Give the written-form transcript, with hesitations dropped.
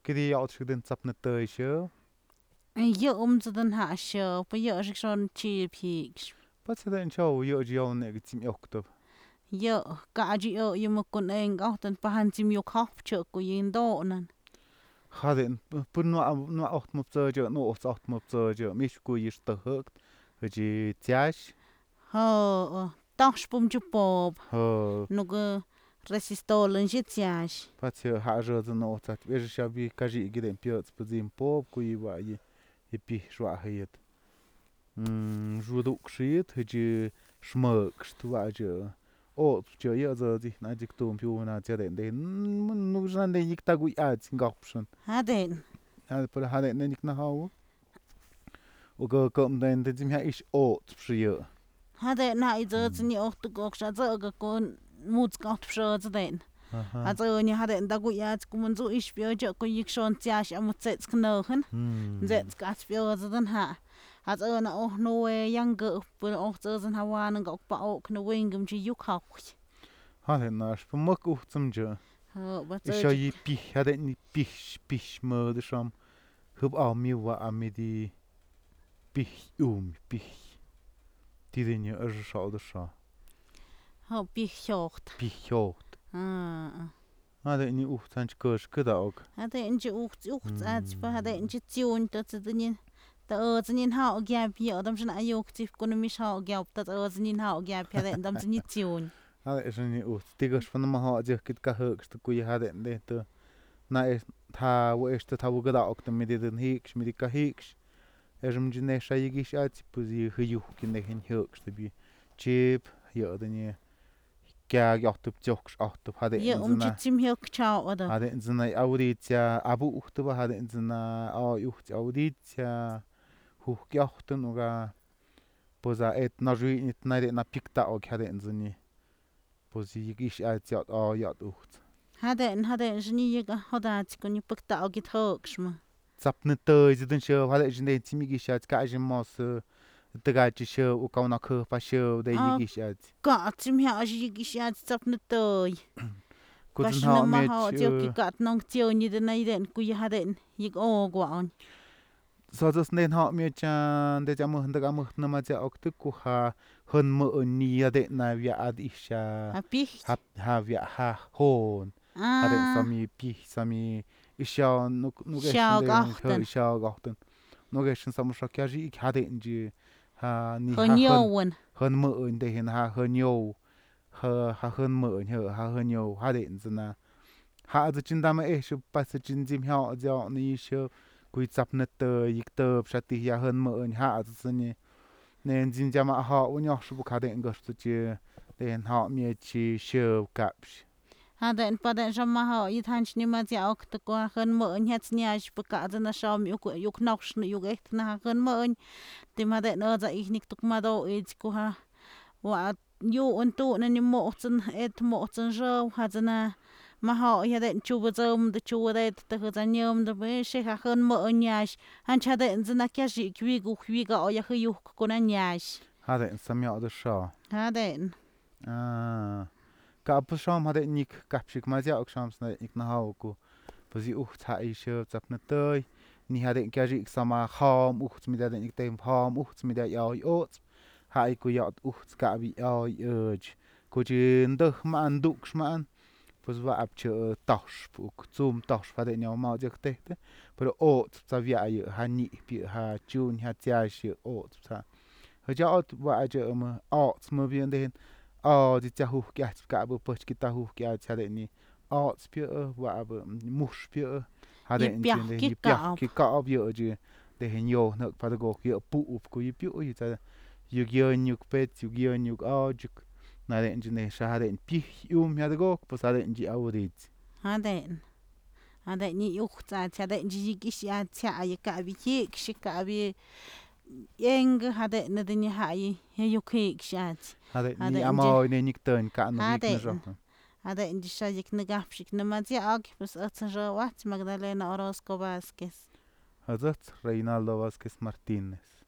cái gì ở trước đến sắp nửa tới chứ Yo cho den ha show, but yo is on cheap peaks. bắt sẽ đến show yo chỉ ông này cái chim ốc tập Yo, cả chị yo mo con anh góc den pahan chim yo khóc chợ của yên độ nè. ha đến bún nó ốc một giờ chứ nó ốc một giờ chứ mình cứ ít tới hết cái gì chás Tao spum chu pop, hờ no go resistol shit yash. bắt sẽ hạ giờ cho nó chắc bây giờ bị cái gì cái đến biểu bây giờ pop cứ vậy thì bị xóa hết ruột xít thì chứ smart vậy chứ ô chứ giờ gì nãy chỉ tụm phiêu na chỉ đến nó ra đây nhích ta quỷ à chính góc sơn Haden. ha bữa ha đến nhích na hao ô cơ cụm đến thì chỉ hay ít ô xíu Haden na i giờ ni och tu gok sha giờ ga con mut gott pro giờ den. A giờ ni haden da gu ya kumun zu ich bio jo ko yik shon tyash am tsets knochen. Zets gat bio giờ den ha. A giờ na och no yang ge bur och giờ den ha wan gok ba ok no wingum ji yuk ha. ha đến na sp mắc u zum chứ But ít sao y pi ha đến ni pi mơ được xong hụp ao mi wa ami đi pi thì đến nhớ ở sao được sao bi chocht. pi hiot ha đến ni u thanh cơ cái đó Haden ji ucht at pa haden ji tune to den da oznin ha gap yo dam shna ayok tif kun mi ha gap da oznin ha gap ha den dam zni tune. ha đến rồi ni u tigas fan ma ha chứ cái cá hực cái cùi ha đến đây tu na tha wo este tha wo gada ok mi den hiks mi ka hiks mình chỉ này sai cái sao chỉ bây giờ hơi cái này hình hiệu cái bị chip hiệu đó nhỉ kia gọt tập chọc tập hà định Yo ji tim hiok chao oda. hà định dân này audi cha abu tập hà định dân na audi cha hu gọt tập nó ga bây giờ et na rui nít này để na pick ta ok hà định dân nhỉ bây giờ cái sao chọt yat Haden jni yega hoda kun ni pukta og git hoks ma. sắp nửa tới giờ đến chiều hà định dân này chỉ cái sao cái gì mà tự cái chỉ chiều u câu nào khờ phải chiều đây cái sao Ka tim ha ji gi sha tsap na toy. cô dân Pas họ na ma mệt ha jo ki kat nong tio ni den ai den ku ya haden yig o gwaon. so just nên họ mệt chan để cho mình được ăn nó mà cho ốc tức của ha hơn mỡ nia để na vía adi sha A pi. ha vía ha hôn ha để sami isha nó cái Shao chuyện đấy hơi gachten. isha gọt nó cái chuyện sao cái gì ha để gì ha ni Ho ha nyowen. hơn mỡ để hiện ha hơn nhiều ha hơn mỡ nhờ ha hơn nhiều ha để gì na ha giờ chính đam mê số pas chính dìm họ giờ ni số cúi chắp nết yết tập sát thì ya hơn mỡ ha giờ này nên chính ra mà họ uốn nhóc số bốc định cái số chứ nên họ miệt chi số cặp Haden pa den jam ma ha i than ni ma ja ok to ko hen mo nyat nya pu ka den na sham yu knok shnu yu echt na hen mo ti ma den za ich nik tuk ma do i ko ha wa yu un tu na ni mo chen et mo chen jo ha na ma ha ya den chu bu zom de chu de te he za nyom de be she ha hen mo nya han cha den zna kya ji kwi ga o ya hu yu ko na nya ha định sắm nhọ được sao ha den à cặp sham ha định nick cặp chic mà giờ sham này nick na hao cô bây giờ thay số chắp nết tới ni ha định cái gì sama ham mi đã định tem ham mi đã yao hai cô yat cả bị yao cô chỉ được mà ăn đục mà ăn pues va ap che tosh puk zum tosh fa de nhau mau je te pero sa via ye ha ni pi ha chun ha tia shi sa ha ja va je ma ma bien den di cha hu ka bu poch ki ta hu ka cha de ni pi va bu mush pi ha de in de ni pia ki ka ob ye je de hen yo na pa de go ki pu up ku pi u ta yu gyo nyuk pet yu gyo nyuk na de ne sha de pi ya de go pues ha de ji audit ha den ni yu cha cha den ji gi sha cha ya ka bi ki shi ka bi eng ha den na de ni ha yi yu ki sha ha de ni amo ne nik ten ka no ha nik na jo den ha den ji sha yik na gap shik na ma ja ak pues at sa wat Magdalena Orozco Vázquez ha zat Reinaldo Vázquez Martínez